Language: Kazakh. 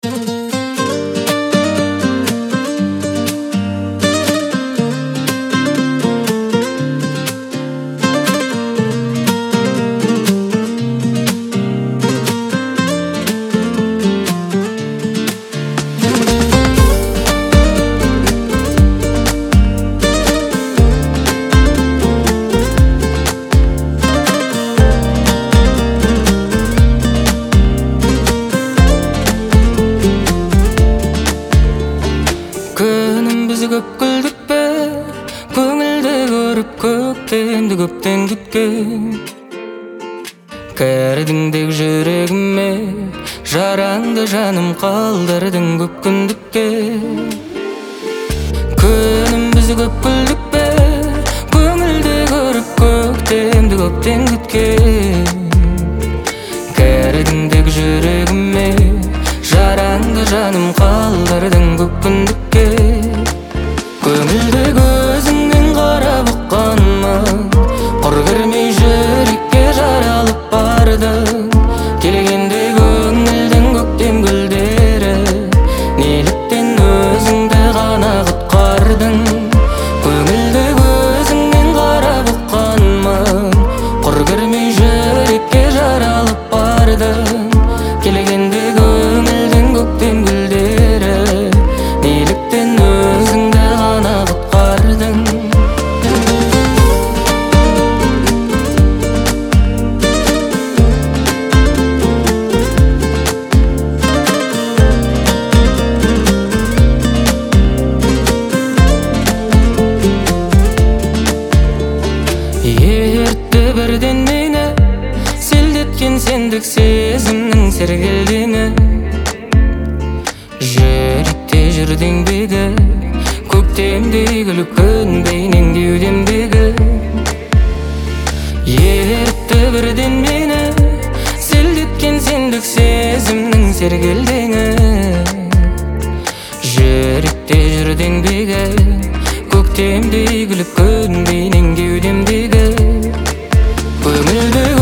көп күлдік пе, көңілді көріп көктемді көптен күткен. Кәрдіңдек жүрегіме жараңды жаным қалдырдың көп күндікке. Күнім біз көп күлдік пе, көңілді көріп көктемді көптен күткен. Кәрдіңдек жүрегіме жараңды жаным қалдырдың көп күндікке. Көңілді көзіңнен қарап ұққанмын, құр кірмей жүрекке жаралып бардың. Келгенде көңілдің көктем гүлдері, неліктен өзіңді ғана құтқардың. Көңілді көзіңнен қарап ұққанмын, құр кірмей жүрекке жаралып бардың. Келгенде көңілдің көктем гүлдері, неліктен өзіңді ғана құтқардың. Ертті бірден мені селдеткен сендік сезімнің сергелдеңі. Жүректе жүрдің бегі, көктемдей күліп күндейнен кеудемдегі. Ертті бірден мені селдеткен сендік сезімнің сергелдеңі. Жүректе жүрдің бегі, көктемдей күліп күндейнен кеудемдегі. Көңілді